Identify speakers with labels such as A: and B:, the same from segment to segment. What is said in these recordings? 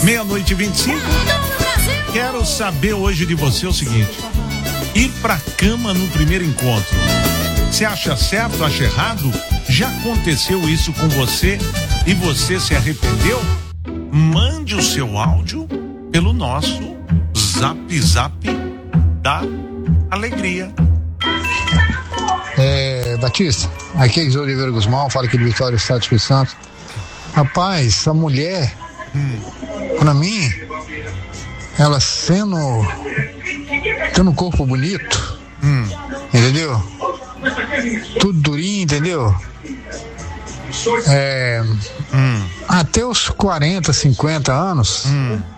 A: meia-noite e 25. Quero saber hoje de você o seguinte: ir pra cama no primeiro encontro, você acha certo, acha errado? Já aconteceu isso com você e você se arrependeu? Mande o seu áudio pelo nosso Zap da Alegria.
B: Batista, aqui é José Oliveira Guzmão, fala aqui de Vitória, Estado do Espírito Santo. Rapaz, a mulher, pra mim, ela tendo um corpo bonito, entendeu? Tudo durinho, entendeu? Até os 40, 50 anos.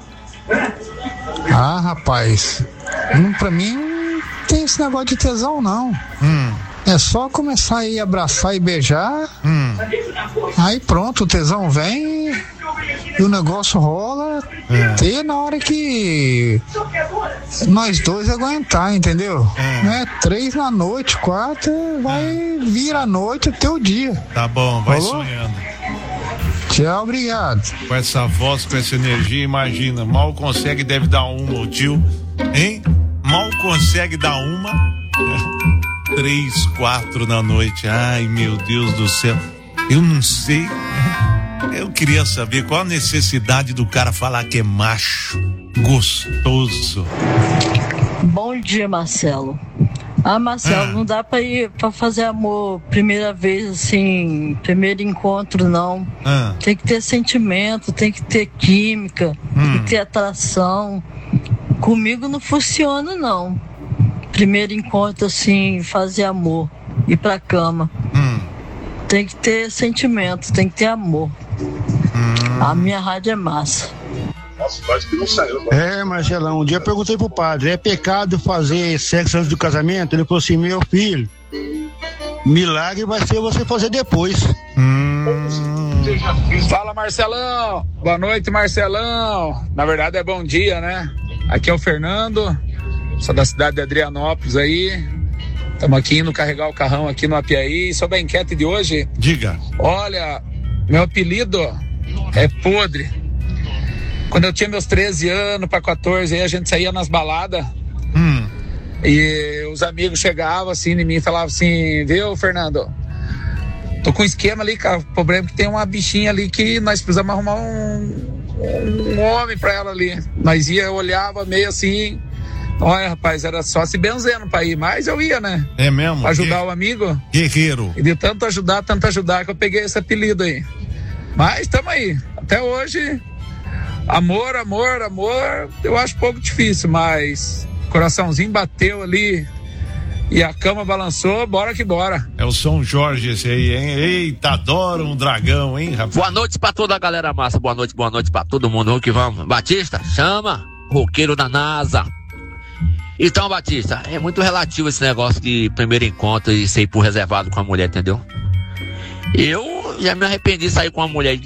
B: Rapaz, pra mim não tem esse negócio de tesão, não. É só começar a abraçar e beijar. Aí pronto, o tesão vem e o negócio rola. Até na hora que nós dois aguentar, entendeu? 3 na noite, 4, vai vir a noite até o dia.
A: Tá bom, vai sonhando.
B: Tchau, obrigado.
A: Com essa voz, com essa energia, imagina, mal consegue, deve dar uma, o tio, hein? Mal consegue dar uma, 3, 4 na noite. Ai, meu Deus do céu, eu não sei. Eu queria saber qual a necessidade do cara falar que é macho, gostoso.
C: Bom dia, Marcelo. Marcelo, não dá pra ir pra fazer amor primeira vez, assim, primeiro encontro, não. Tem que ter sentimento, tem que ter química, tem que ter atração. Comigo não funciona, não. Primeiro encontro, assim, fazer amor, ir pra cama. Tem que ter sentimento, tem que ter amor. A minha rádio é massa.
D: Nossa, quase que não saiu.
E: Marcelão, um dia eu perguntei pro padre: é pecado fazer sexo antes do casamento? Ele falou assim: meu filho, milagre vai ser você fazer depois.
F: Fala, Marcelão. Boa noite, Marcelão. Na verdade é bom dia, né? Aqui é o Fernando, sou da cidade de Adrianópolis aí. Estamos aqui indo carregar o carrão aqui no Apiaí. Sobre a enquete de hoje,
A: diga.
F: Olha, meu apelido é Podre. Quando eu tinha meus 13 anos para 14, aí a gente saía nas baladas. E os amigos chegavam assim em mim e falavam assim: viu, Fernando, tô com um esquema ali, cara. O problema é que tem uma bichinha ali que nós precisamos arrumar um homem pra ela ali. Nós eu olhava meio assim. Olha, rapaz, era só se benzendo pra ir, mas eu ia, né?
A: É mesmo?
F: Pra ajudar o amigo.
A: Guerreiro.
F: E de tanto ajudar, que eu peguei esse apelido aí. Mas tamo aí. Até hoje, amor, eu acho pouco difícil, mas coraçãozinho bateu ali e a cama balançou, bora que bora.
A: É o São Jorge esse aí, hein? Eita, adoro um dragão, hein, rapaz?
G: Boa noite pra toda a galera massa, boa noite pra todo mundo, vamos que vamos. Batista, chama, roqueiro da NASA. Então, Batista, é muito relativo esse negócio de primeiro encontro e ser por reservado com a mulher, entendeu? Eu já me arrependi de sair com a mulher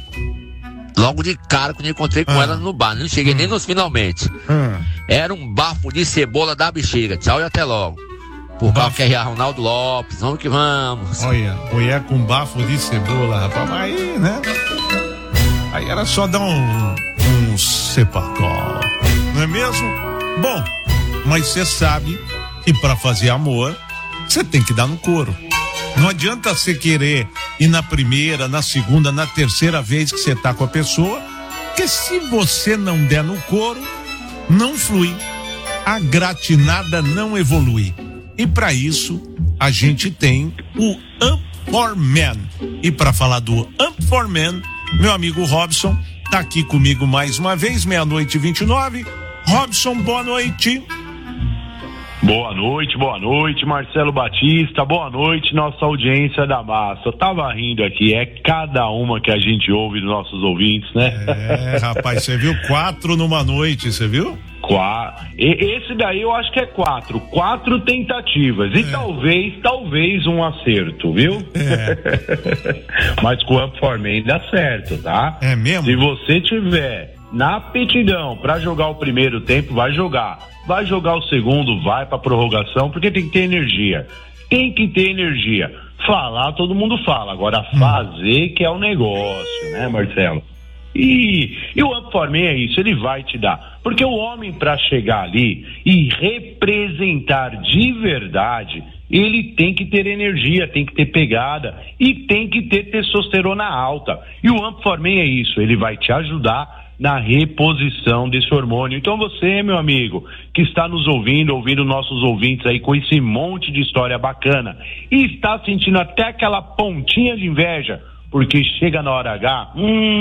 G: logo de cara quando eu encontrei com ela no bar, não cheguei nem nos finalmente. Era um bafo de cebola da bexiga, tchau e até logo. Por causa que é Ronaldo Lopes, vamos que vamos.
A: Olha, mulher com bafo de cebola, rapaz, aí, né? Aí era só dar um cepacol, não é mesmo? Bom, mas você sabe que pra fazer amor, você tem que dar no couro. Não adianta você querer ir na primeira, na segunda, na terceira vez que você tá com a pessoa, porque se você não der no couro, não flui. A gratinada não evolui. E para isso, a gente tem o Up for Men. E para falar do Up for Men, meu amigo Robson tá aqui comigo mais uma vez, 00:29. Robson, boa noite.
D: Boa noite, Marcelo Batista, boa noite, nossa audiência da massa. Eu tava rindo aqui, é cada uma que a gente ouve dos nossos ouvintes, né?
A: Rapaz, você viu 4 numa noite, você viu?
D: Esse daí eu acho que é 4 tentativas, e talvez um acerto, viu? Mas com o Up for Men dá certo, tá?
A: É mesmo?
D: Se você tiver na aptidão pra jogar o primeiro tempo, vai jogar o segundo, vai pra prorrogação, porque tem que ter energia. Falar, todo mundo fala, agora fazer que é o negócio, né, Marcelo? E o Ampformen é isso, ele vai te dar. Porque o homem, para chegar ali e representar de verdade, ele tem que ter energia, tem que ter pegada e tem que ter testosterona alta. E o Ampformen é isso, ele vai te ajudar na reposição desse hormônio. Então você, meu amigo, que está nos ouvindo nossos ouvintes aí com esse monte de história bacana e está sentindo até aquela pontinha de inveja, porque chega na hora H,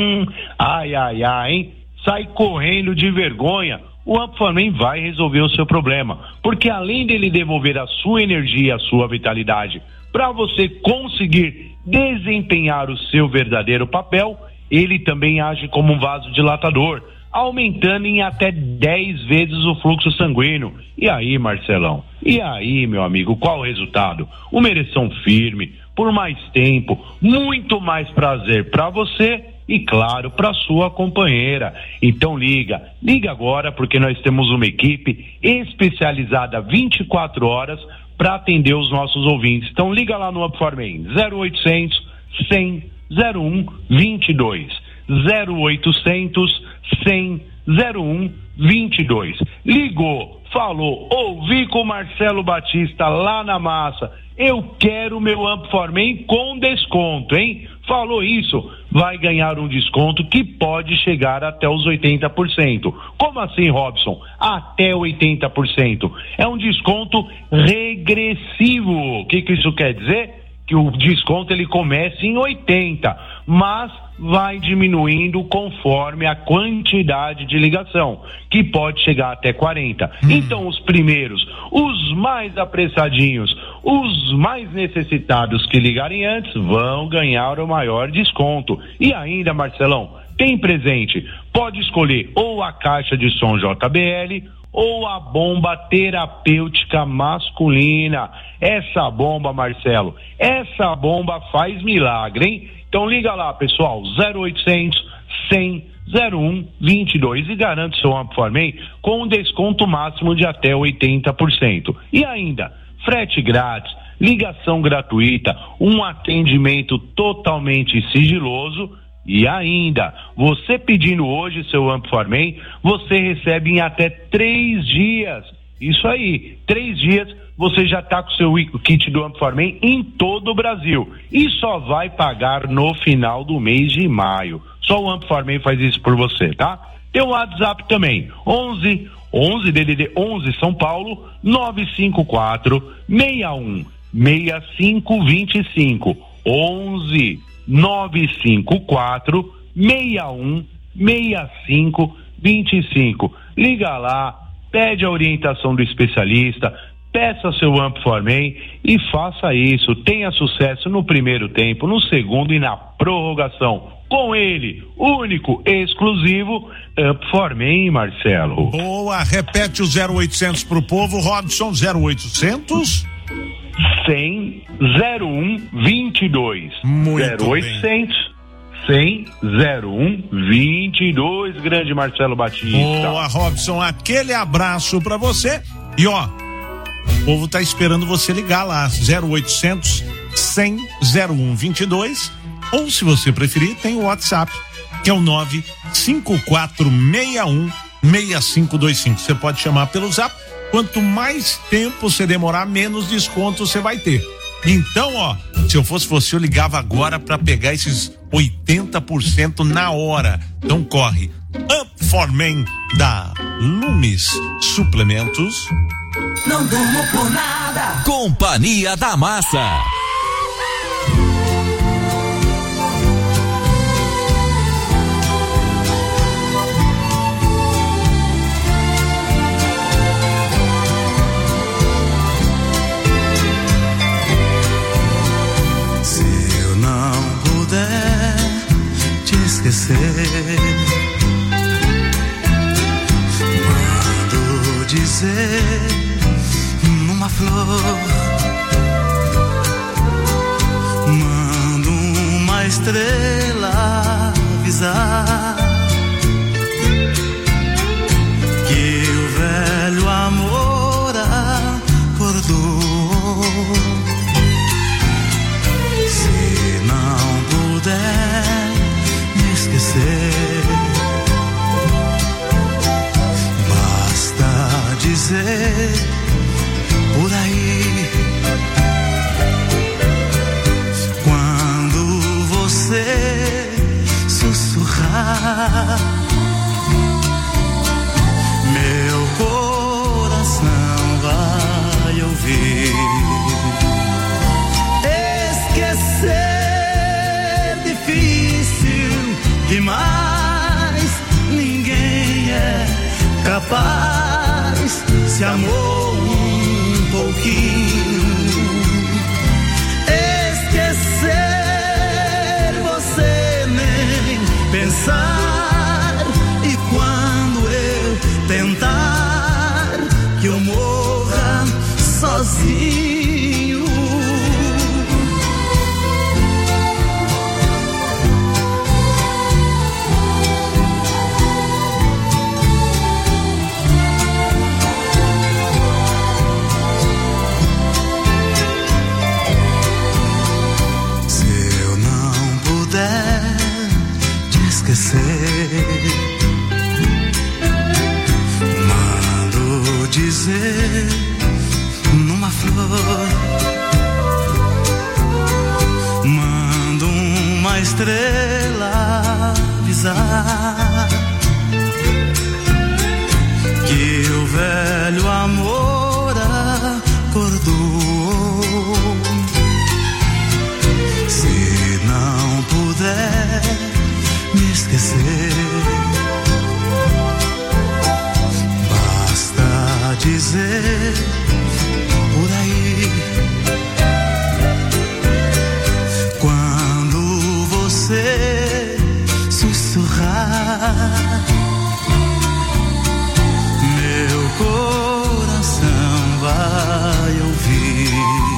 D: hein? Sai correndo de vergonha. O Ampformen vai resolver o seu problema, porque além dele devolver a sua energia, a sua vitalidade, para você conseguir desempenhar o seu verdadeiro papel, ele também age como um vasodilatador, aumentando em até 10 vezes o fluxo sanguíneo. E aí, Marcelão? E aí, meu amigo, qual o resultado? Uma ereção firme, por mais tempo, muito mais prazer para você e, claro, para sua companheira. Então liga agora, porque nós temos uma equipe especializada 24 horas para atender os nossos ouvintes. Então liga lá no Ampformen, 0800 100 01 22, 0800 100 01 22. Ligou, falou, ouvi com o Marcelo Batista lá na massa, eu quero meu Ampformen com desconto, hein? Falou isso, vai ganhar um desconto que pode chegar até os 80%. Como assim, Robson? Até 80%. É um desconto regressivo. O que isso quer dizer? Que o desconto ele começa em 80, mas vai diminuindo conforme a quantidade de ligação, que pode chegar até 40. Então os primeiros, os mais apressadinhos, os mais necessitados que ligarem antes vão ganhar o maior desconto. E ainda, Marcelão, tem presente, pode escolher ou a caixa de som JBL ou a bomba terapêutica masculina. Essa bomba, Marcelo, essa bomba faz milagre, hein? Então liga lá, pessoal, 0800 100 01 22 e garante seu Ampformen com um desconto máximo de até 80%. E ainda, frete grátis, ligação gratuita, um atendimento totalmente sigiloso. E ainda, você pedindo hoje seu Ampformen, você recebe em até 3 dias. Isso aí, 3 dias você já está com o seu kit do Ampformen em todo o Brasil. E só vai pagar no final do mês de maio. Só o Ampformen faz isso por você, tá? Tem o WhatsApp também, 11 DDD 11 São Paulo, 954 61 6525, 11 954 61 6525. Liga lá, pede a orientação do especialista, peça seu Ampformen e faça isso. Tenha sucesso no primeiro tempo, no segundo e na prorrogação. Com ele, único, exclusivo, Ampformen, Marcelo.
A: Boa, repete o 0800 pro povo, Robson, 0800
D: 100 01 22.
A: Muito
D: 0800 100 01 22, grande Marcelo Batista.
A: Boa, Robson, aquele abraço pra você. E ó, o povo tá esperando você ligar lá, 0800 100 01 22, ou se você preferir, tem o WhatsApp, que é o 95461 6525. Você pode chamar pelo Zap. Quanto mais tempo você demorar, menos desconto você vai ter. Então, ó, se eu fosse você, eu ligava agora para pegar esses 80% na hora. Então corre. Ampformen da Lumis Suplementos.
H: Não durmo por nada. Companhia da Massa.
I: Esquecer, mando dizer numa flor, mando uma estrela avisar que o velho amor acordou. Se não puder esquecer, dizer por aí. Quando você sussurrar, meu coração vai ouvir. Esquecer difícil demais, ninguém é capaz. Se amou um pouquinho, esquecer você nem pensar. E quando eu tentar que eu morra sozinho, mando dizer numa flor, mando uma estrela avisar que o velho amor acordou. Se não puder me esquecer, basta dizer por aí. Quando você sussurrar, meu coração vai ouvir.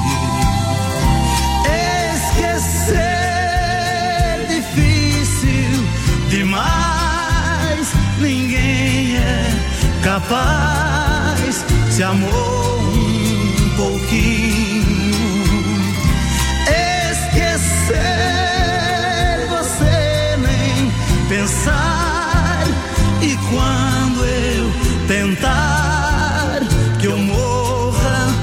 I: Esquecer difícil demais, ninguém é capaz. Se amou um pouquinho, esquecer você nem pensar. E quando eu tentar que eu morra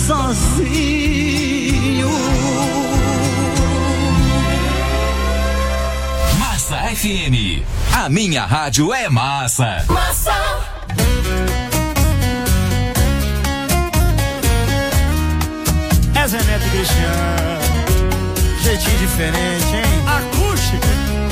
I: sozinho.
H: Massa FM, a minha rádio é massa.
J: Massa. É Zé Neto e Cristiano, jeitinho diferente, hein? Acústica.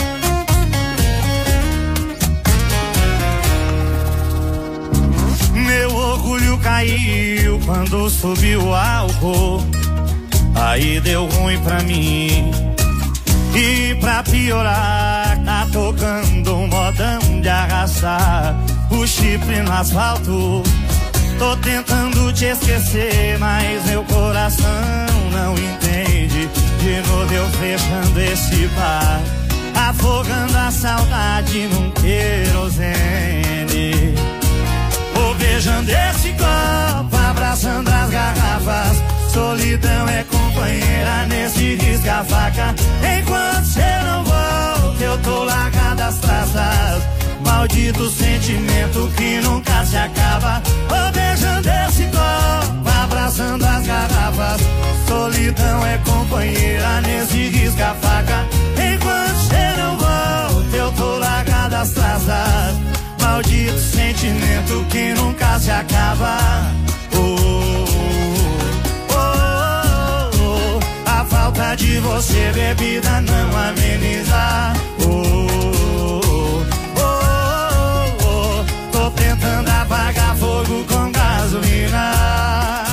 J: Meu orgulho caiu quando subiu o álcool, aí deu ruim pra mim. E pra piorar, tá tocando um modão de arrastar o chifre no asfalto. Tô tentando te esquecer, mas meu coração não entende. De novo eu fechando esse bar, afogando a saudade num querosene. Vou beijando esse copo, abraçando as garrafas. Solidão é companheira nesse risca-faca. Enquanto cê não volta, eu tô largado as traças. Maldito sentimento que nunca se acaba. Vou beijando esse copo, abraçando as garrafas. Solidão é companheira nesse risca-faca. Enquanto cê não volta, eu tô largado as traças. Maldito sentimento que nunca se acaba. A falta de você, bebida, não ameniza. Tô tentando apagar fogo com gasolina.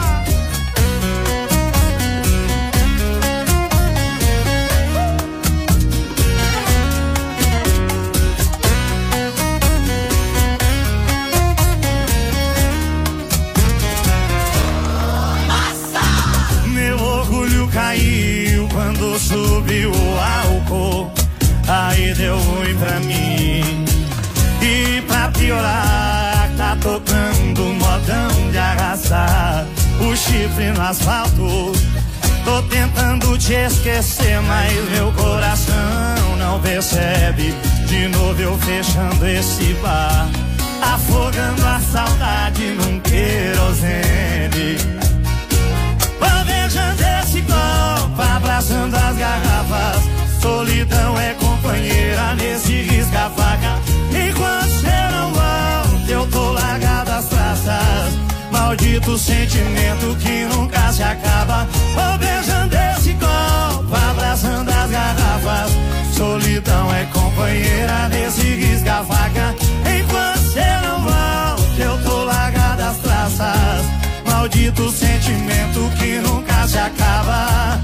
J: Caiu quando subiu o álcool, aí deu ruim pra mim. E pra piorar, tá tocando um modão de arrastar o chifre no asfalto. Tô tentando te esquecer, mas meu coração não percebe. De novo eu fechando esse bar, afogando a saudade num querosene. querosene. Vovejando esse copo, abraçando as garrafas. Solidão é companheira nesse risca-faca. Enquanto cê não volta, eu tô largado às traças. Maldito sentimento que nunca se acaba. Vou beijando esse copo, abraçando as garrafas. Solidão é companheira nesse risca-faca. Enquanto cê não volta, eu tô largado às traças. Maldito sentimento que nunca se acaba.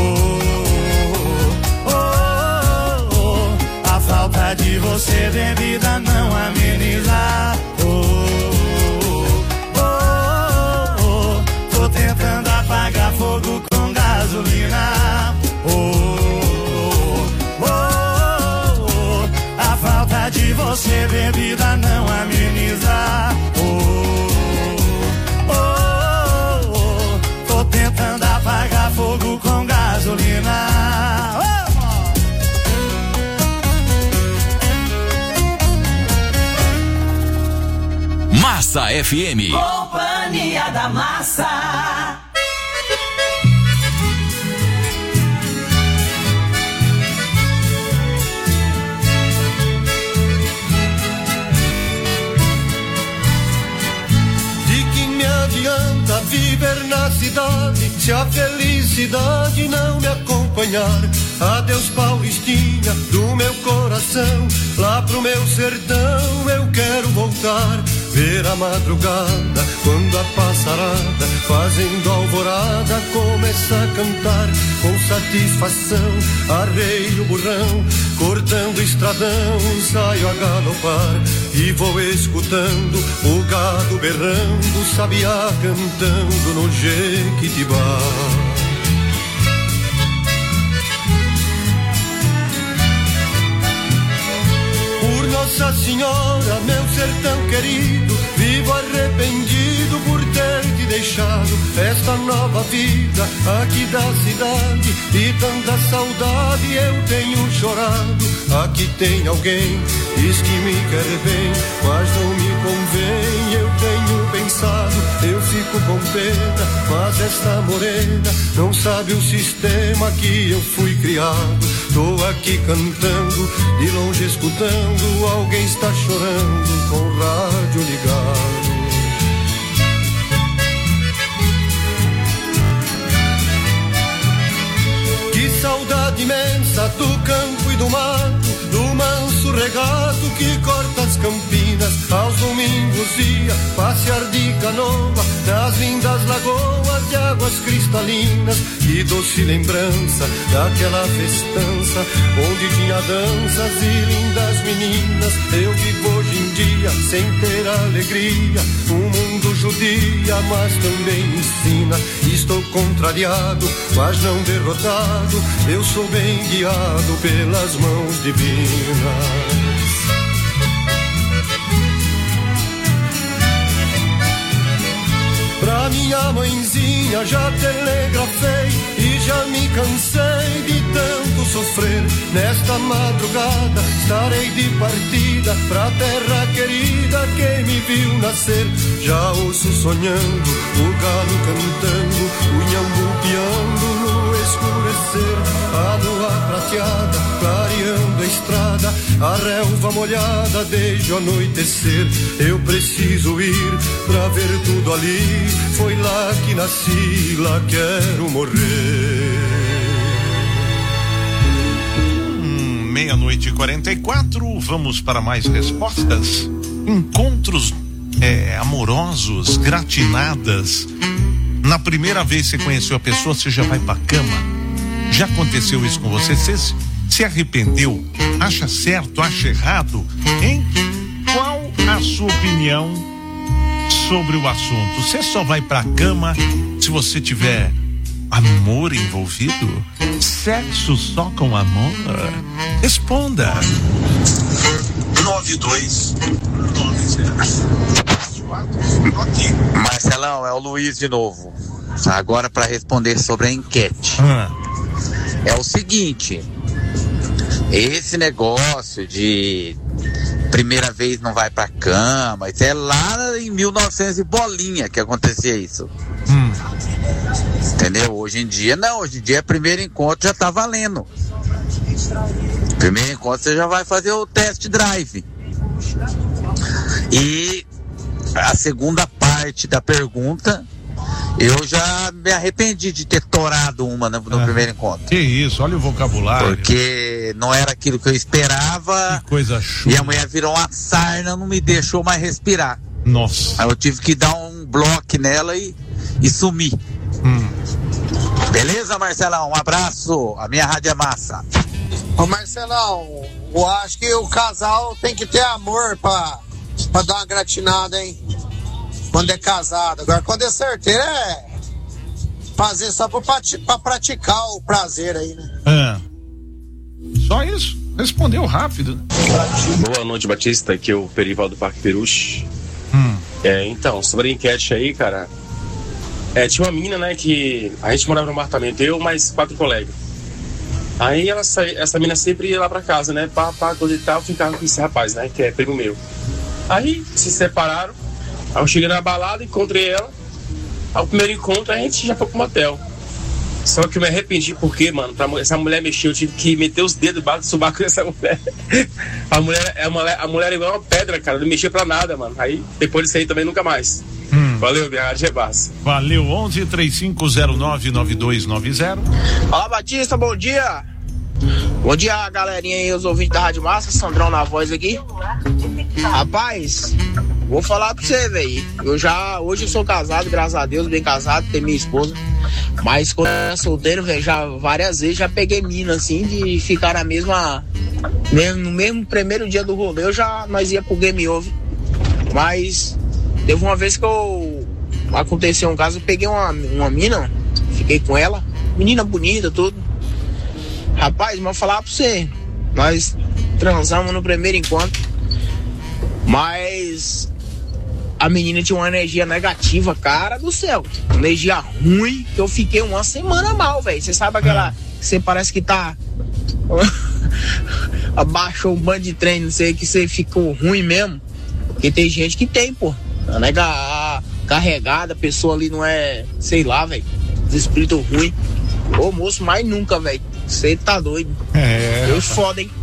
J: A falta de você, bebida, não ameniza. Tô tentando apagar fogo com gasolina. A falta de você, bebida, não ameniza. Tô tentando apagar fogo com gasolina.
H: Massa FM.
I: Companhia da Massa.
K: De que me adianta viver na cidade se a felicidade não me acompanhar? Adeus, Paulistinha do meu coração, lá pro meu sertão eu quero voltar. Ver a madrugada, quando a passarada, fazendo alvorada, começa a cantar com satisfação. Arreio o burrão, cortando estradão, saio a galopar e vou escutando o gado berrando, o sabiá cantando no Jequitibá. Nossa Senhora, meu sertão querido, vivo arrependido por ter te deixado. Esta nova vida aqui da cidade e tanta saudade eu tenho chorado. Aqui tem alguém, diz que me quer bem, mas não me convém. Eu tenho pensado, eu fico com pena, mas esta morena não sabe o sistema que eu fui criado. Tô aqui cantando, de longe escutando, alguém está chorando com o rádio ligado. Que saudade imensa do campo e do mato, do manso regato que corta as campinas. Aos domingos ia passear de canoa nas lindas lagoas de águas cristalinas. Que doce lembrança daquela festança onde tinha danças e lindas meninas. Eu vivo hoje em dia sem ter alegria, o mundo judia mas também me ensina. Estou contrariado mas não derrotado, eu sou bem guiado pelas mãos divinas. Pra minha mãezinha já telegrafei e já me cansei de tanto sofrer. Nesta madrugada estarei de partida pra terra querida que me viu nascer. Já ouço sonhando, o galo cantando, o nhambu piando no escurecer. A lua prateada clareando a estrada, a relva molhada desde o anoitecer. Eu preciso ir pra ver tudo ali, foi lá que nasci, lá quero morrer.
A: 00:44, vamos para mais respostas. Encontros amorosos, gratinadas. Na primeira vez que você conheceu a pessoa, você já vai pra cama. Já aconteceu isso com você? Você se arrependeu? Acha certo? Acha errado? Hein? Qual a sua opinião sobre o assunto? Você só vai pra cama se você tiver amor envolvido? Sexo só com amor? Responda.
L: 9290. Marcelão, é o Luiz de novo. Agora para responder sobre a enquete. É o seguinte, esse negócio de primeira vez não vai pra cama. Isso é lá em 1900 e bolinha que acontecia isso. Entendeu? Hoje em dia não, hoje em dia primeiro encontro já tá valendo. Primeiro encontro você já vai fazer o test drive. E a segunda parte da pergunta, eu já me arrependi de ter torado uma no primeiro encontro.
A: Que isso, olha o vocabulário.
L: Porque não era aquilo que eu esperava.
A: Que coisa chula.
L: E a mulher virou uma sarna, não me deixou mais respirar.
A: Nossa.
L: Aí eu tive que dar um bloco nela e sumir. Beleza, Marcelão? Um abraço. A minha rádio é massa.
M: Ô Marcelão, eu acho que o casal tem que ter amor pra dar uma gratinada, hein? Quando é casado. Agora, quando é certeiro, é fazer só pra praticar o prazer aí, né?
A: Só isso? Respondeu rápido, né?
N: Boa noite, Batista. Aqui é o Perival do Parque Peruche. Então, sobre a enquete aí, cara, tinha uma menina, né, que a gente morava no apartamento, eu mais 4 colegas. Aí essa menina sempre ia lá pra casa, né, pra coisa e tal, ficava com esse rapaz, né, que é primo meu. Aí se separaram, aí eu cheguei na balada, encontrei ela. Ao primeiro encontro a gente já foi pro motel. Só que eu me arrependi porque, mano, essa mulher mexeu, eu tive que meter os dedos debaixo do sovaco dessa mulher. A mulher é igual uma pedra, cara, não mexia pra nada, mano. Aí depois disso aí também nunca mais. Valeu, minha rádio é massa.
A: Valeu, 11-3509-9290.
O: Olá, Batista, bom dia. Bom dia, galerinha aí, os ouvintes da Rádio Massa, Sandrão na voz aqui. Rapaz, vou falar pra você, velho. Hoje eu sou casado, graças a Deus, bem casado, tenho minha esposa. Mas quando eu era solteiro, velho, já várias vezes já peguei mina, assim, de ficar na mesma. No mesmo primeiro dia do rolê, nós ia pro Game Over. Mas teve uma vez que aconteceu um caso, eu peguei uma mina, fiquei com ela, menina bonita, tudo. Rapaz, mas vou falar pra você, nós transamos no primeiro encontro, mas a menina tinha uma energia negativa, cara do céu, energia ruim, que eu fiquei uma semana mal, velho. Você sabe aquela que você parece que tá abaixou um bando de trem, não sei, que você ficou ruim mesmo, porque tem gente que tem, pô, a nega carregada, a pessoa ali não é, sei lá, velho, espírito ruim. Ô moço, mais nunca, velho. Você tá doido. Deus foda, hein?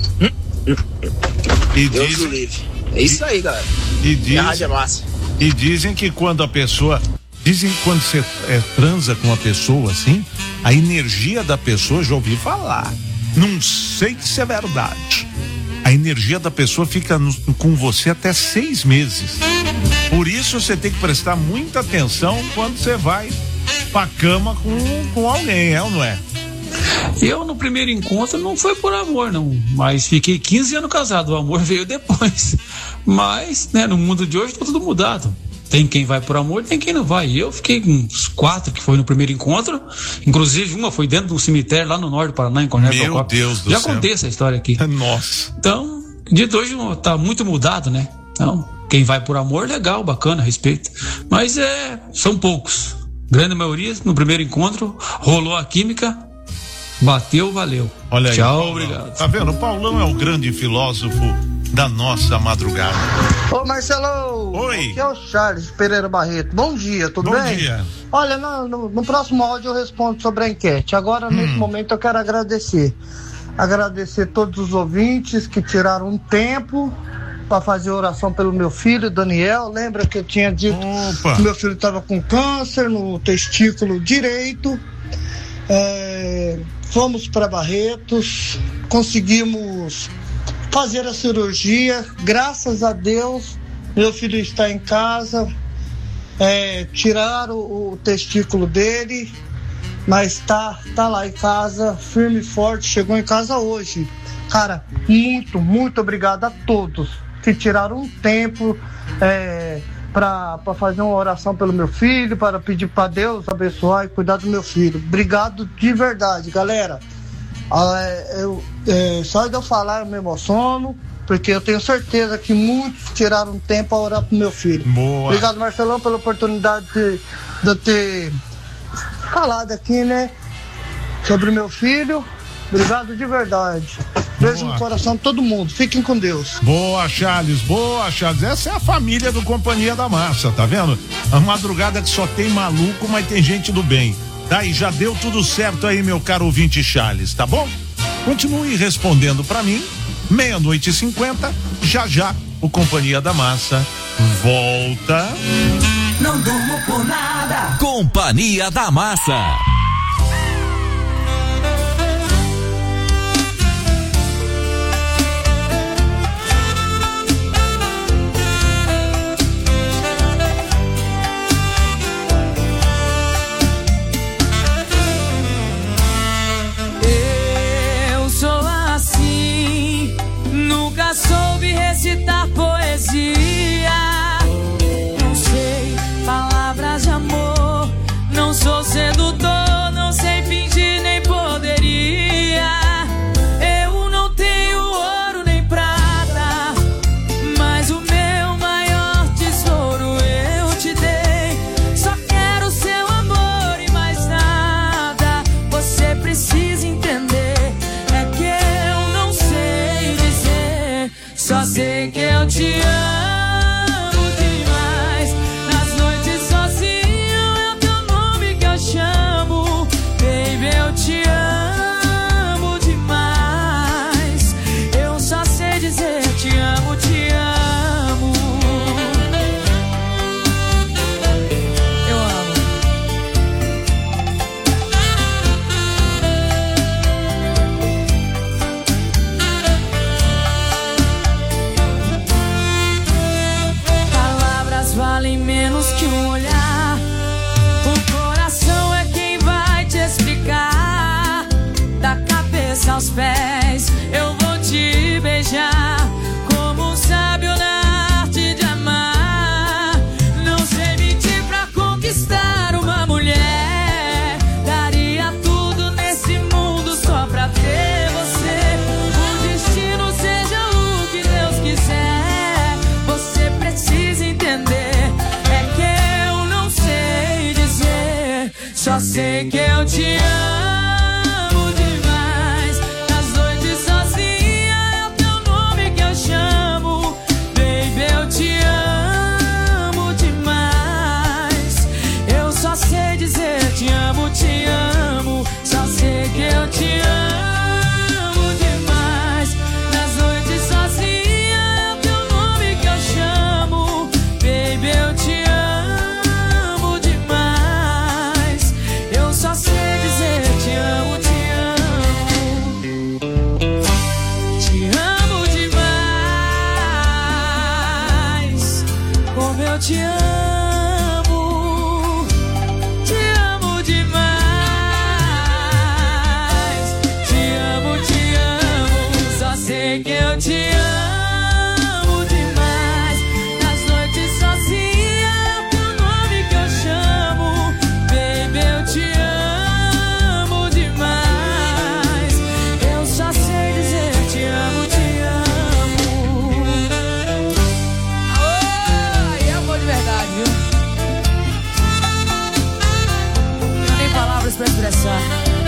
O: Deus do livre. É isso aí, galera.
A: A rádio é massa. E dizem que quando a pessoa. Dizem que quando você transa com uma pessoa assim, a energia da pessoa, já ouvi falar. Não sei se é verdade. A energia da pessoa fica com você até 6 meses. Por isso você tem que prestar muita atenção quando você vai pra cama com alguém, é ou não é?
P: Eu no primeiro encontro não foi por amor, não, mas fiquei 15 anos casado, o amor veio depois. Mas, né, no mundo de hoje tá tudo mudado. Tem quem vai por amor, tem quem não vai. Eu fiquei com uns 4 que foi no primeiro encontro, inclusive uma foi dentro de um cemitério lá no norte do Paraná, em Cornélio.
A: Meu Deus do céu.
P: Já contei essa história aqui.
A: Nossa.
P: Então, de hoje tá muito mudado, né? Então, quem vai por amor, legal, bacana, respeito. Mas são poucos. Grande maioria, no primeiro encontro, rolou a química, bateu, valeu.
A: Olha aí.
P: Tchau, obrigado.
A: Tá vendo? O Paulão é o grande filósofo da nossa madrugada.
Q: Ô Marcelão,
A: oi.
Q: Aqui é o Charles Pereira Barreto. Bom dia, tudo bem?
A: Bom dia.
Q: Olha, no próximo áudio eu respondo sobre a enquete. Agora, nesse momento, eu quero agradecer todos os ouvintes que tiraram um tempo para fazer oração pelo meu filho, Daniel. Lembra que eu tinha dito que meu filho estava com câncer no testículo direito. Fomos para Barretos, conseguimos fazer a cirurgia, graças a Deus, meu filho está em casa, tiraram o testículo dele, mas tá lá em casa, firme e forte, chegou em casa hoje. Cara, muito obrigado a todos que tiraram um tempo para fazer uma oração pelo meu filho, para pedir para Deus abençoar e cuidar do meu filho. Obrigado de verdade, galera. Só de eu falar eu me emociono, porque eu tenho certeza que muitos tiraram um tempo para orar pro meu filho.
A: Boa.
Q: Obrigado, Marcelão, pela oportunidade de eu ter falado aqui, né, sobre o meu filho. Obrigado de verdade. Beijo no coração de todo mundo. Fiquem com Deus.
A: Boa, Charles. Essa é a família do Companhia da Massa, tá vendo? A madrugada que só tem maluco, mas tem gente do bem. Daí já deu tudo certo aí, meu caro ouvinte Charles, tá bom? Continue respondendo pra mim, 00:50, já o Companhia da Massa volta.
I: Não durmo por nada.
H: Companhia da Massa.
R: Soube recitar poesia, não sei palavras de amor, não sou sedutor, não sei fingir nem poderia. Eu não tenho ouro nem prata, mas o meu maior tesouro eu te dei. Só quero seu amor e mais nada. Você precisa entender, é que eu não sei dizer. Só sei que eu te amo demais. Nas noites sozinho é o teu nome que eu chamo. Baby, eu te amo demais. Eu só sei dizer te amo, te amo. Eu amo. Valem menos que um olhar. O coração é quem vai te explicar. Da cabeça aos pés eu vou te beijar, como um sábio na arte de amar. Não sei mentir pra conquistar uma mulher. Daria tudo nesse mundo só pra ter você. O destino seja o que Deus quiser. Você precisa entender, só sei que eu te amo demais. Nas noites sozinha é o teu nome que eu chamo. Baby, eu te amo demais. Eu só sei dizer te amo, te amo. Só sei que eu te amo demais. Nas noites sozinha é o teu nome que eu chamo. Baby, eu te amo. Só sei dizer te amo, te amo. Te amo demais. Como eu te amo. Te amo demais. Te amo, te amo. Só sei que eu te amo demais. Nas noites sozinha é o teu nome que eu chamo. Baby, eu te amo. Pra expressar.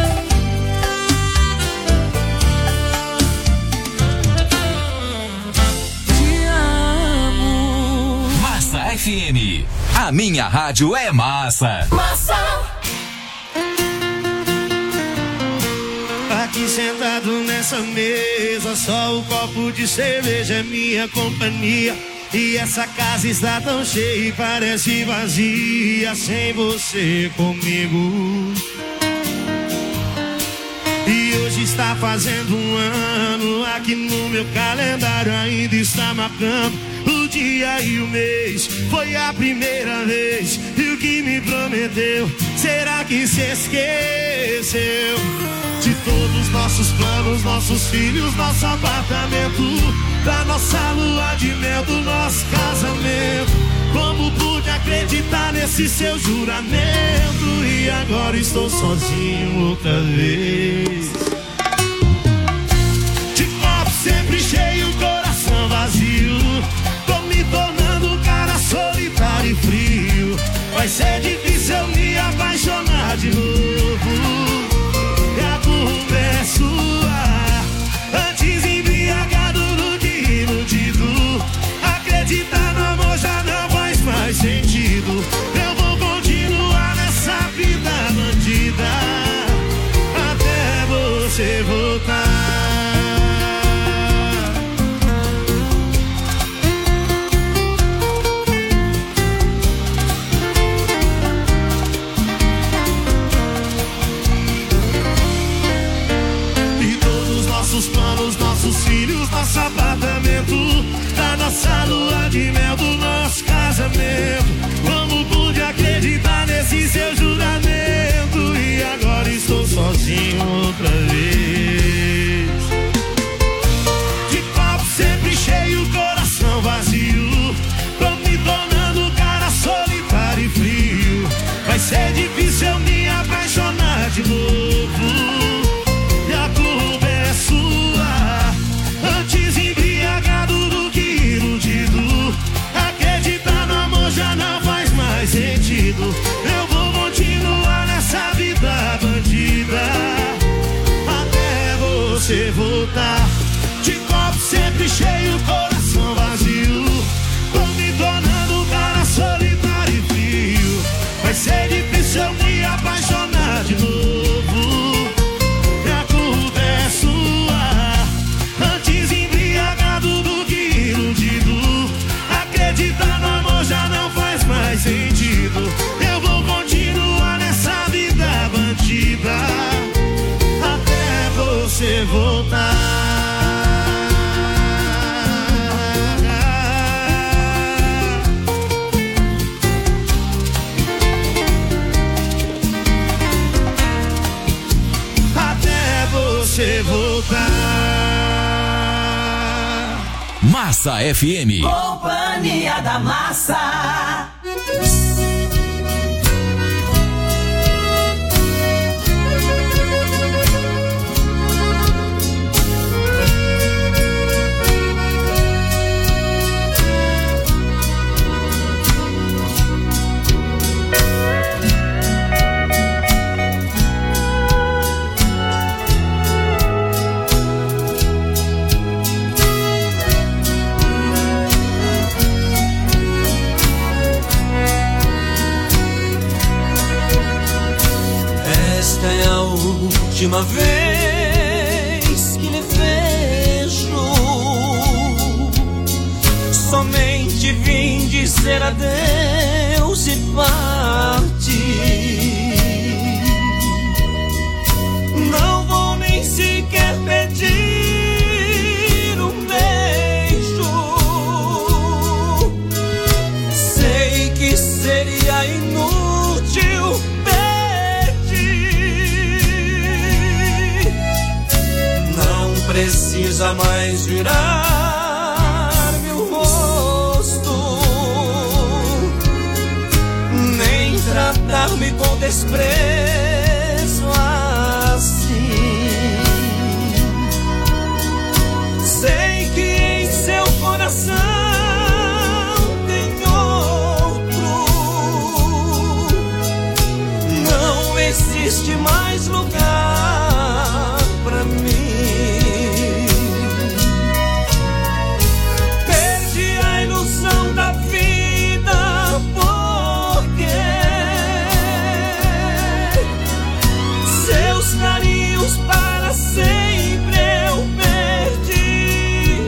R: Te amo.
H: Massa FM. A minha rádio é massa.
J: Massa. Aqui sentado nessa mesa, só o copo de cerveja é minha companhia. E essa casa está tão cheia e parece vazia sem você comigo. E hoje está fazendo um ano, aqui no meu calendário ainda está marcando o dia e o mês. Foi a primeira vez e o que me prometeu, será que se esqueceu? De todos os nossos planos, nossos filhos, nosso apartamento, da nossa lua de mel, do nosso casamento. Como pude acreditar nesse seu juramento? E agora estou sozinho outra vez. De copo sempre cheio, coração vazio. Tô me tornando um cara solitário e frio. Vai ser difícil eu me apaixonar de novo. E a culpa é sua. Antes
H: Massa FM.
I: Companhia da Massa.
J: Esta é a última vez que lhe vejo. Somente vim dizer adeus e partir. Não vou nem sequer pedir um beijo. Sei que seria inútil. Precisa mais virar meu rosto, nem tratar-me com desprezo assim. Sei que em seu coração tem outro. Não existe mais lugar pra mim. Para sempre eu perdi.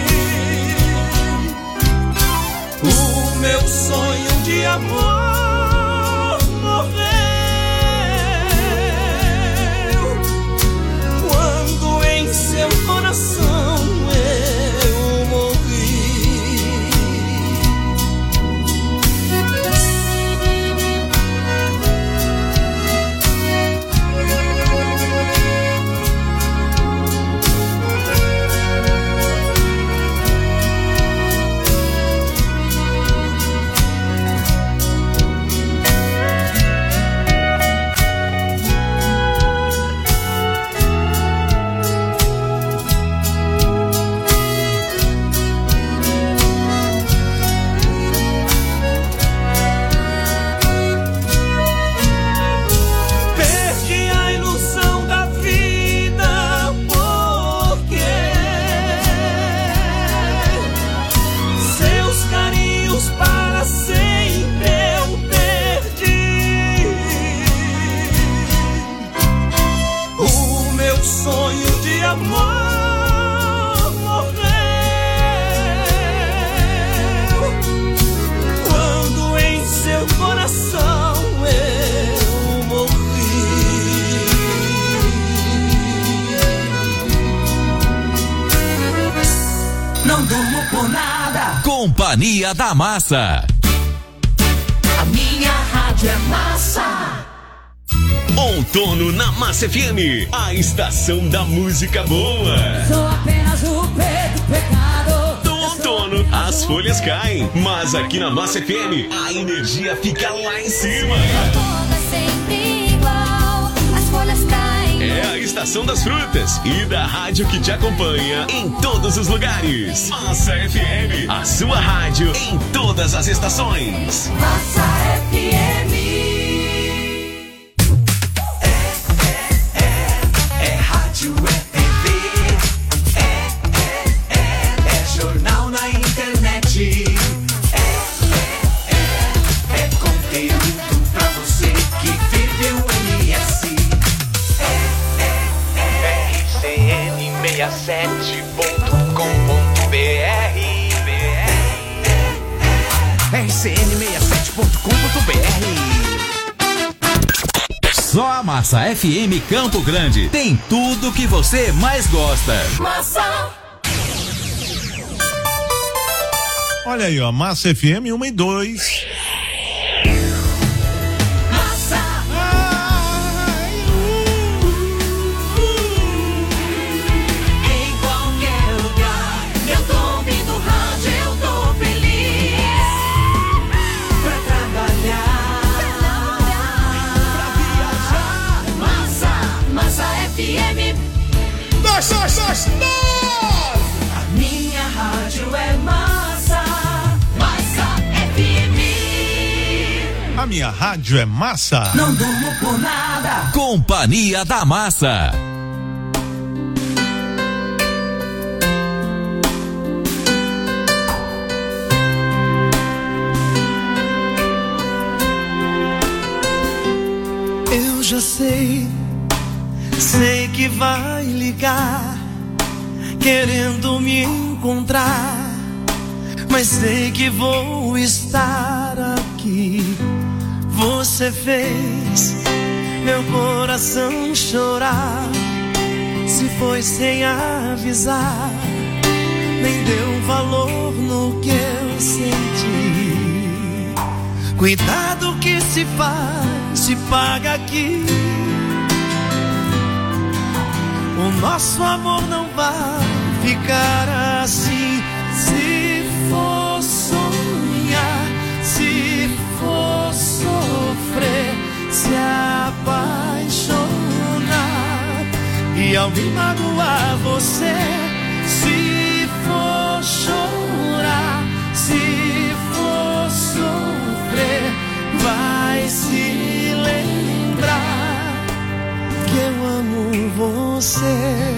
J: O meu sonho de amor morreu quando em seu coração eu morri.
H: Companhia da Massa.
I: A minha rádio é massa.
S: Outono na Massa FM, a estação da música boa.
I: Sou apenas o pecado.
S: Do outono, as folhas caem, mas aqui na Massa FM, a energia fica lá em cima.
I: Outono é sempre igual, as folhas caem.
S: É a estação das frutas e da rádio que te acompanha em todos os lugares. Massa FM, a sua rádio em todas as estações.
I: Massa FM.
J: É rádio, é TV, é jornal na internet. É conteúdo pra você que vive o MS. RCN67.com.br.
H: RCN67.com.br. Só a Massa FM Campo Grande tem tudo que você mais gosta.
I: Massa.
A: Olha aí, ó, Massa FM 1 e 2.
I: Em qualquer lugar, eu tô ouvindo rádio.
A: A minha rádio é massa.
H: Não durmo por nada. Companhia da Massa.
J: Eu já sei que vai ligar, querendo me encontrar, mas sei que vou estar aqui. Você fez meu coração chorar, se foi sem avisar, nem deu valor no que eu senti. Cuidado que se faz, se paga aqui. O nosso amor não vai ficar assim. Se for sonhar, se for sofrer, se apaixonar e ao me magoar você, se for chorar, se for sofrer, vai se lembrar que eu amo você.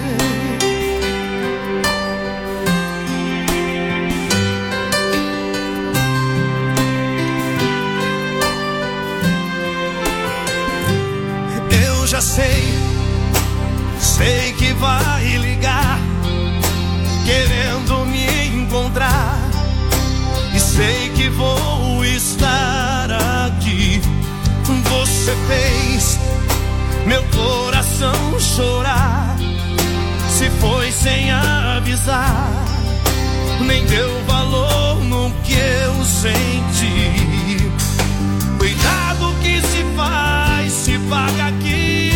J: Eu já sei que vai ligar, querendo me encontrar, e sei que vou estar aqui. Você fez meu coração chorar, se foi sem avisar, nem deu valor no que eu senti. Cuidado que se faz, se paga aqui.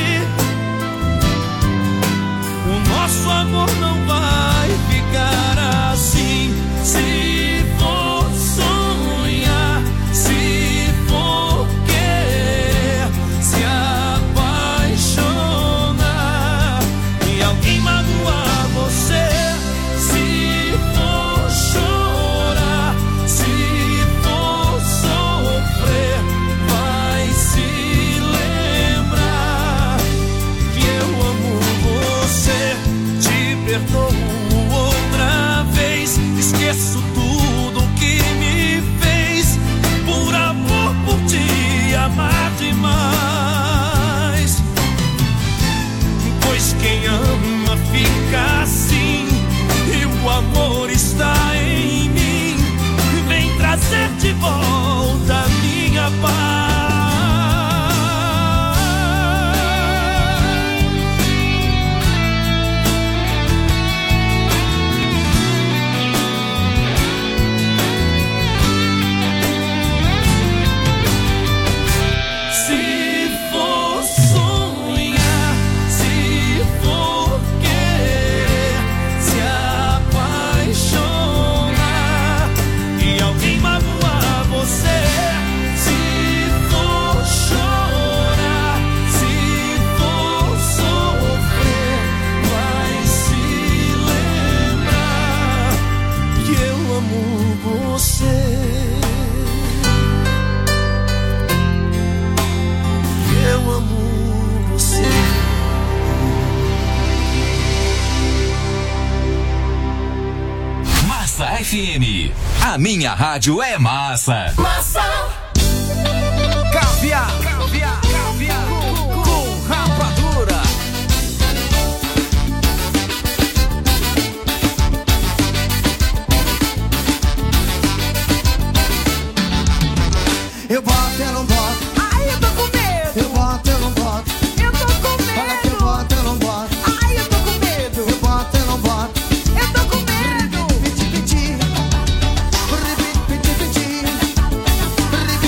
J: O nosso amor não vai ficar assim. Se for sonhar, se for querer, se apaixonar e alguém magoar você, se for chorar, se for sofrer, vai se lembrar que eu amo você. Te perdoo outra vez, esqueço tudo que me fez, por amor, por te amar demais. Pois quem ama fica assim, e o amor está em mim. Vem trazer de volta a minha paz.
H: FM, a minha rádio é massa.
J: Massa. Caviar, caviar, caviar com rapadura. Eu boto, eu não boto. Ai, eu tô com medo. Eu boto, eu não boto. Eu tô com medo. Fala que eu boto, eu não boto. Ai, eu tô com medo. Eu boto, eu não boto. Eu tô com medo. Piti, piti. Piti, piti.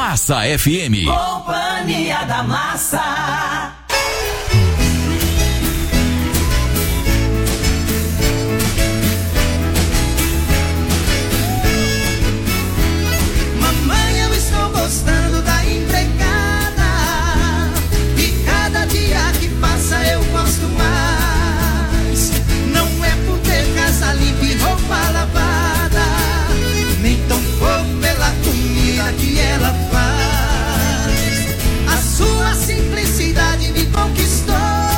H: Massa FM.
R: Companhia da Massa.
J: Mamãe, eu estou gostando da empregada e cada dia que passa eu gosto mais. Não é por ter casa limpa e roupa lavada, nem tão pouco pela comida que ela faz. A sua simplicidade me conquistou.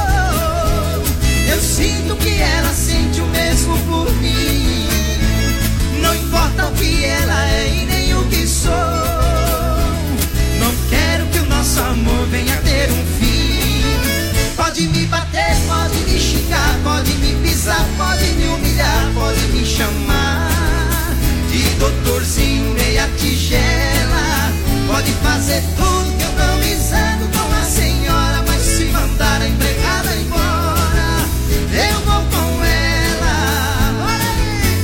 J: Eu sinto que ela sente o mesmo por mim. Não importa o que ela é e nem o que sou. Não quero que o nosso amor venha ter um fim. Pode me bater, pode me xingar, pode me pisar, pode me humilhar, pode me chamar de doutorzinho meia tigela. Pode fazer tudo que eu não me zango com a senhora, mas se mandar a empregada embora, eu vou com ela. Bora aí.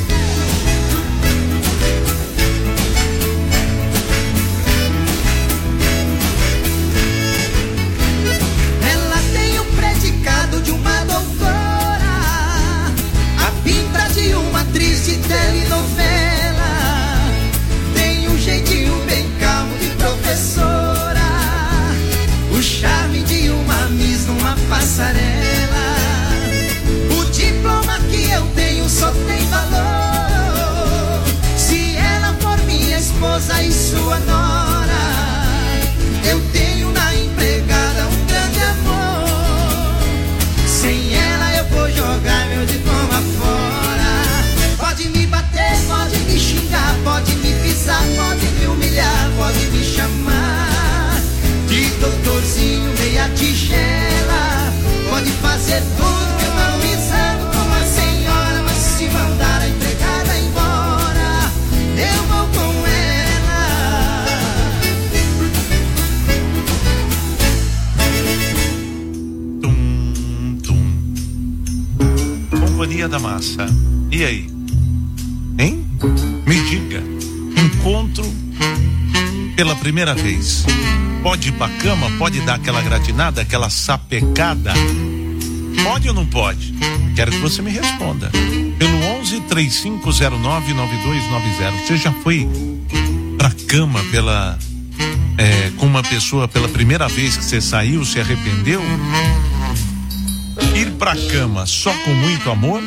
J: Ela tem o predicado de uma doutora, a pinta de uma atriz de telenovela, tem um jeitinho bem calmo de professora, o charme de uma miss numa passarela. O diploma que eu tenho só tem valor se ela for minha esposa e sua nora. Eu tenho na empregada um grande amor, sem ela eu vou jogar meu diploma fora. Pode me bater, pode me xingar, pode me pisar, pode me humilhar, pode me chamar de doutorzinho meia tigela. Pode fazer tudo que eu não me zango com a senhora, mas se mandar a empregada embora, eu vou com ela.
A: Companhia da Massa. E aí? Hein? Me diga. Encontro pela primeira vez. Pode ir pra cama? Pode dar aquela gratinada, aquela sapecada? Pode ou não pode? Quero que você me responda. Pelo 11-3509-9290. Você já foi pra cama com uma pessoa pela primeira vez que você saiu, se arrependeu? Ir pra cama só com muito amor?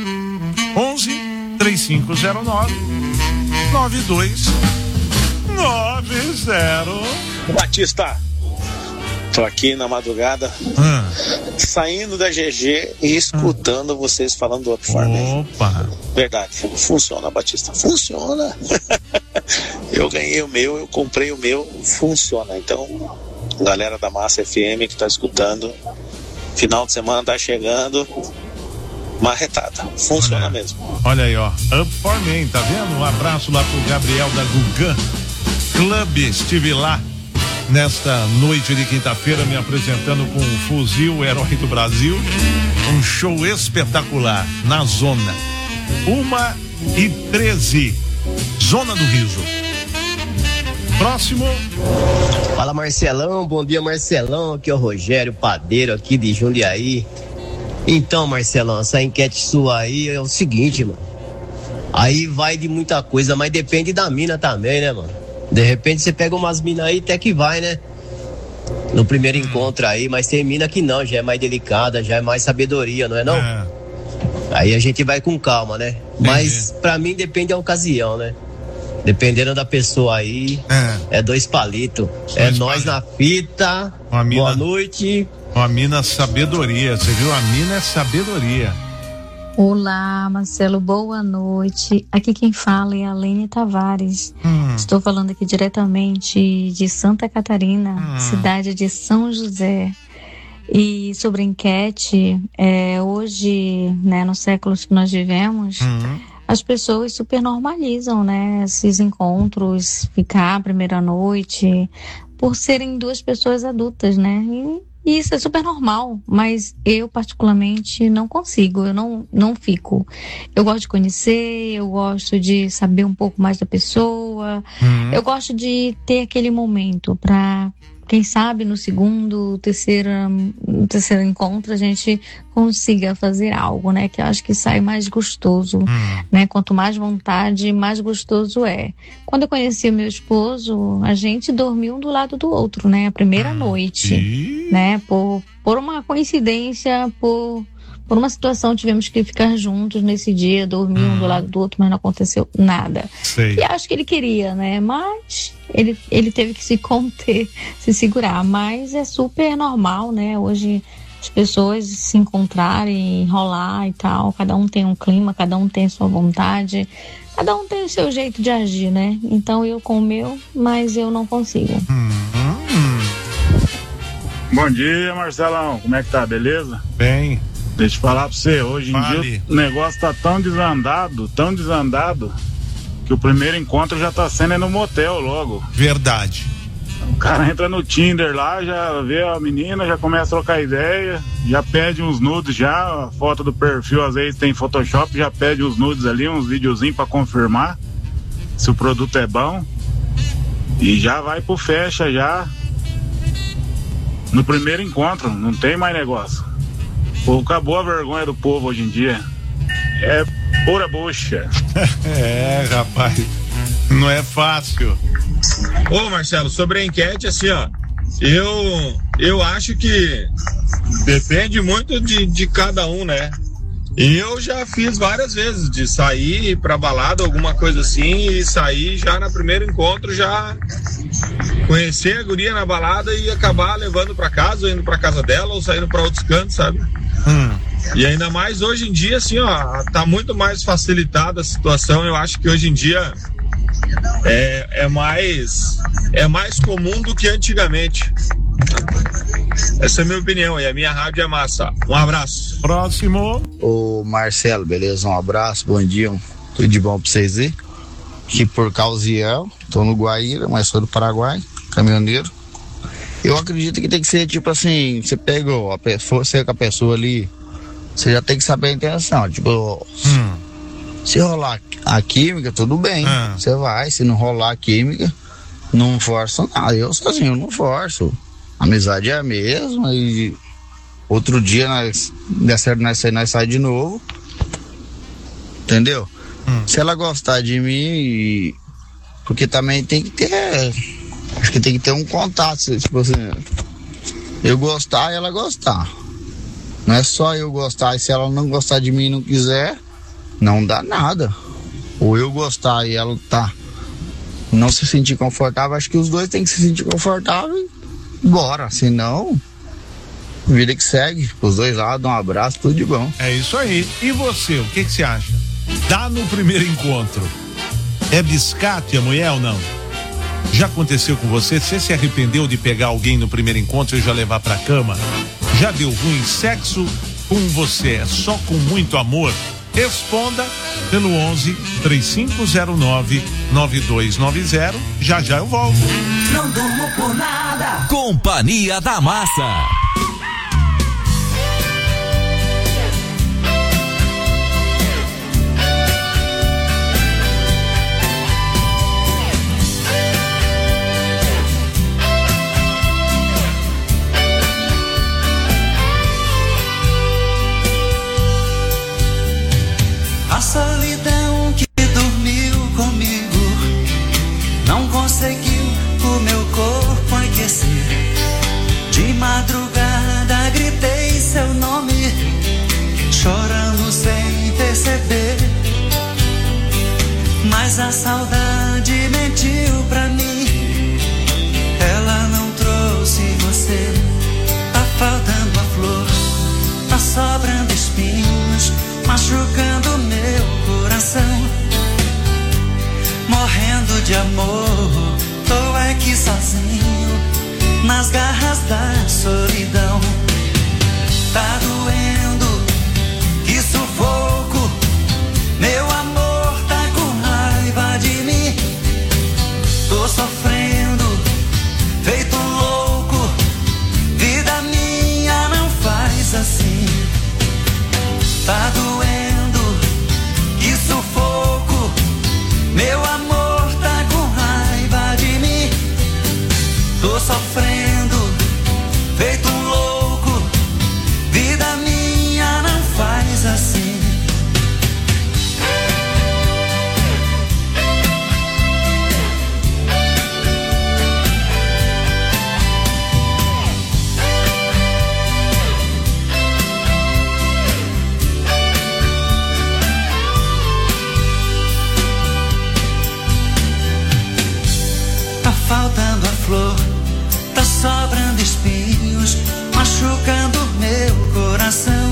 A: 11-3509-9290.
T: Batista, tô aqui na madrugada, saindo da GG e escutando vocês falando do Upfarm.
A: Opa!
T: Verdade, funciona, Batista, funciona. Eu ganhei o meu, eu comprei o meu, funciona. Então, galera da Massa FM que tá escutando, final de semana tá chegando, marretada, funciona mesmo.
A: Olha aí, ó, Upfarm, tá vendo? Um abraço lá pro Gabriel da Gugan Club. Estive lá nesta noite de quinta-feira me apresentando com o Fuzil, o Herói do Brasil. Um show espetacular na Zona 1h13, Zona do Riso. Próximo.
U: Fala, Marcelão, bom dia, Marcelão. Aqui é o Rogério Padeiro, aqui de Jundiaí. Então, Marcelão, essa enquete sua aí é o seguinte, mano. Aí vai de muita coisa, mas depende da mina também, né, mano? De repente você pega umas minas aí, até que vai, né? No primeiro encontro aí, mas tem mina que não, já é mais delicada, já é mais sabedoria, não é não? É. Aí a gente vai com calma, né? Mas pra mim depende da ocasião, né? Dependendo da pessoa aí, é 2 palitos. É nós na fita. Boa noite.
A: Uma mina sabedoria, você viu? A mina é sabedoria.
V: Olá, Marcelo, boa noite. Aqui quem fala é a Lene Tavares. Estou falando aqui diretamente de Santa Catarina, cidade de São José. E sobre a enquete, hoje, né, nos séculos que nós vivemos, as pessoas super normalizam, né, esses encontros, ficar a primeira noite, por serem 2 pessoas adultas, né? E isso é super normal, mas eu particularmente não consigo, eu não fico. Eu gosto de conhecer, eu gosto de saber um pouco mais da pessoa, eu gosto de ter aquele momento para, quem sabe, no segundo, terceiro encontro a gente consiga fazer algo, né? Que eu acho que sai mais gostoso, né? Quanto mais vontade, mais gostoso é. Quando eu conheci o meu esposo, a gente dormiu um do lado do outro, né? A primeira noite, né? Por uma coincidência, por uma situação, tivemos que ficar juntos nesse dia, dormir um do lado do outro, mas não aconteceu nada.
A: Sei.
V: E acho que ele queria, né? Mas ele teve que se conter, se segurar. Mas é super normal, né? Hoje as pessoas se encontrarem, enrolar e tal. Cada um tem um clima, cada um tem a sua vontade. Cada um tem o seu jeito de agir, né? Então eu com o meu, mas eu não consigo.
B: Bom dia, Marcelão. Como é que tá? Beleza?
A: Bem.
B: Deixa eu falar pra você, hoje em dia o negócio tá tão desandado, que o primeiro encontro já tá sendo no motel logo.
A: Verdade.
B: O cara entra no Tinder lá, já vê a menina, já começa a trocar ideia, já pede uns nudes já, a foto do perfil às vezes tem Photoshop, já pede uns nudes ali, uns videozinhos pra confirmar se o produto é bom. E já vai pro fecha já no primeiro encontro, não tem mais negócio. Pô, acabou a vergonha do povo hoje em dia. É pura bucha.
A: Rapaz, não é fácil.
C: Ô, Marcelo, sobre a enquete, assim, ó, eu acho que depende muito de cada um, né? Eu já fiz várias vezes de sair pra balada, alguma coisa assim, e sair já no primeiro encontro, já conhecer a guria na balada e acabar levando pra casa, ou indo pra casa dela, ou saindo pra outros cantos, sabe? E ainda mais hoje em dia, assim, ó, tá muito mais facilitada a situação. Eu acho que hoje em dia é mais comum do que antigamente. Essa é a minha opinião e a minha rádio é massa. Um abraço.
A: Próximo.
W: Ô Marcelo, beleza? Um abraço, bom dia, tudo de bom pra vocês aí. Aqui por Causiel, tô no Guaíra, mas sou do Paraguai, caminhoneiro. Eu acredito que tem que ser tipo assim, você pegou a pessoa, você com a pessoa ali, você já tem que saber a intenção, tipo, se rolar a química, tudo bem, você vai, se não rolar a química, não força nada, eu sozinho não forço, a amizade é a mesma e outro dia nós saímos de novo, entendeu? Se ela gostar de mim, porque também tem que ter, acho que tem que ter um contato, tipo assim, eu gostar e ela gostar. Não é só eu gostar e se ela não gostar de mim e não quiser, não dá nada. Ou eu gostar e ela não se sentir confortável, acho que os dois têm que se sentir confortável e bora. Senão, vida que segue, os dois lados, um abraço, tudo de bom.
A: É isso aí. E você, o que você acha? Dá no primeiro encontro. É biscate a mulher ou não? Já aconteceu com você? Você se arrependeu de pegar alguém no primeiro encontro e já levar pra cama? Já deu ruim sexo com você? É só com muito amor? Responda pelo 11-3509-9290. Já eu volto.
H: Não durmo por nada. Companhia da Massa.
J: A solidão que dormiu comigo não conseguiu o meu corpo aquecer. De madrugada gritei seu nome, chorando sem perceber. Mas a saudade mentiu pra mim, ela não trouxe você. Tá faltando a flor, tá sobrando espinhos, machucando meu coração. Morrendo de amor, tô aqui sozinho, nas garras da solidão. Tá doendo, que sufoco, meu amor tá com raiva de mim. Tô sofrendo, feito louco, vida minha. Tô sofrendo, feito um louco. Vida minha não faz assim. Tá faltando a flor, tá sobrando espinhos, machucando meu coração.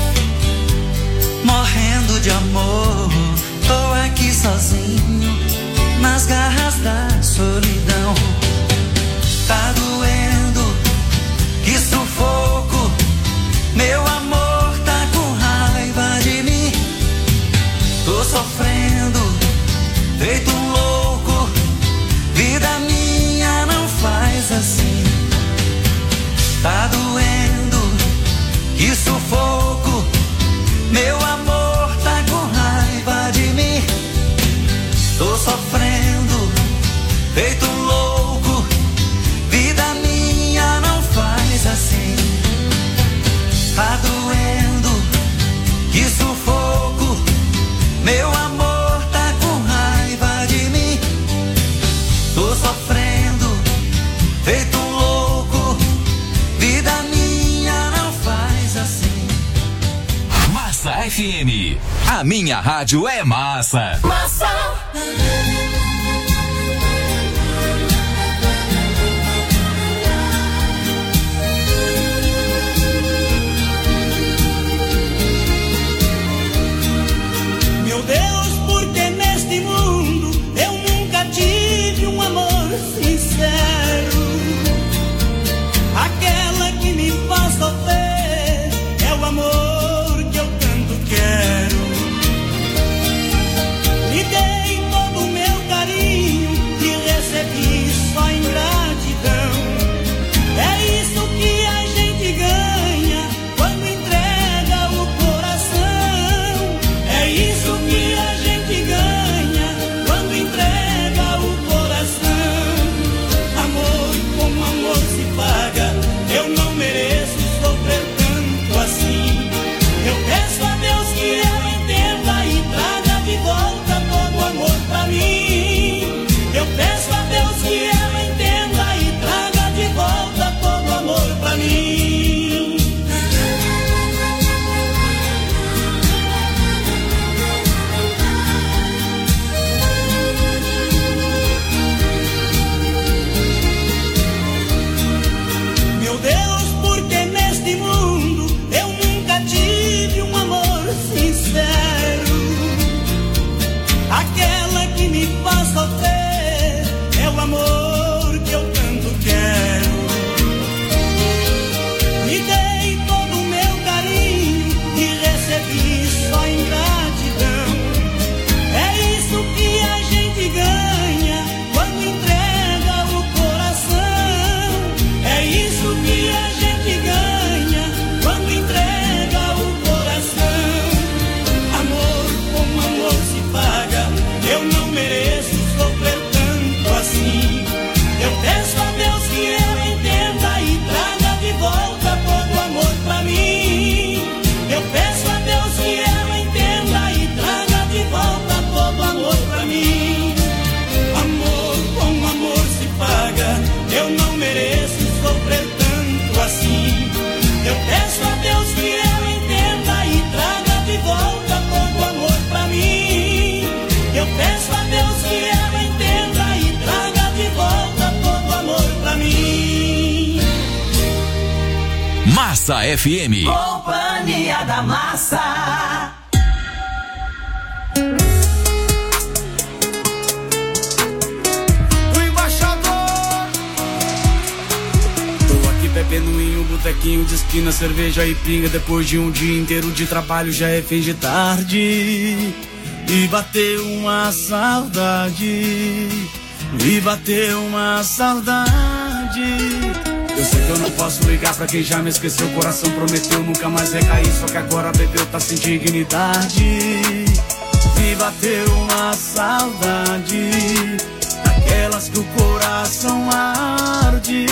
J: Morrendo de amor, tô aqui sozinho, nas garras da solidão. Tá doendo, que sufoco, meu amor tá com raiva de mim. Tô sofrendo, feito um louco, vida minha não faz assim. Tá doendo, que sufoco, meu amor tá com raiva de mim. Tô sofrendo, feito um louco, vida minha não faz assim. Tá doendo, que sufoco, meu amor tá com raiva de mim. Tô sofrendo, feito um louco, vida minha não faz assim.
H: Massa FM, a minha rádio é massa.
J: Massa. Meu Deus, por que neste mundo eu nunca tive um amor sincero? Aquela que me faz sofrer é o amor que eu tanto quero. Me dei todo o meu carinho e recebi só ingratidão. É isso que a gente ganha quando entrega o coração. É isso que a gente ganha quando entrega o coração. Amor, como amor se paga, eu não mereço sofrer tanto assim. Eu peço a Deus que ela entenda e traga de volta todo o amor pra mim. Eu peço a Deus que ela entenda e traga de volta todo o amor pra mim. Meu Deus, por que neste mundo eu nunca tive um amor sincero? Aquela que me faz sofrer é o amor que eu tanto quero. Me dei todo o meu carinho e recebi só ingratidão. É isso que a gente ganha quando entrega o coração. É isso que a gente ganha quando entrega o coração. Amor, como amor se paga, eu não mereço sofrer tanto assim. Eu peço a Deus que ela entenda e traga de volta todo o amor pra mim. Eu peço a Deus que ela entenda e traga de volta todo o amor pra mim. Amor, como amor se paga, eu não mereço sofrer tanto assim. Eu peço a Deus que ela entenda e traga de volta todo o amor pra mim. Eu peço a Deus que ela entenda e traga de volta todo o amor pra mim.
H: Massa FM.
J: Companhia da Massa.
E: O embaixador. Tô aqui bebendo em um botequinho de esquina, cerveja e pinga. Depois de um dia inteiro de trabalho já é fim de tarde. E bateu uma saudade. E bateu uma saudade. Eu sei que eu não posso ligar pra quem já me esqueceu. O coração prometeu nunca mais recair, só que agora bebeu, tá sem dignidade. Me bateu uma saudade, daquelas que o coração arde.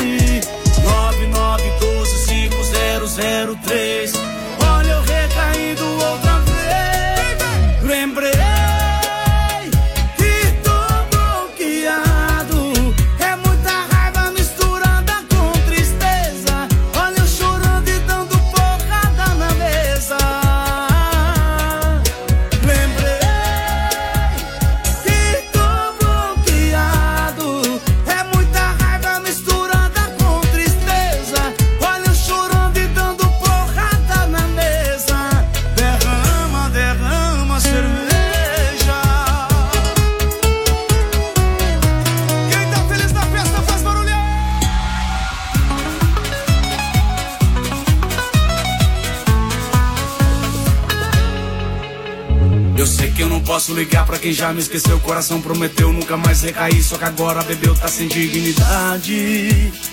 E: posso ligar pra quem já me esqueceu. O coração prometeu nunca mais recair, só que agora bebeu, tá sem dignidade.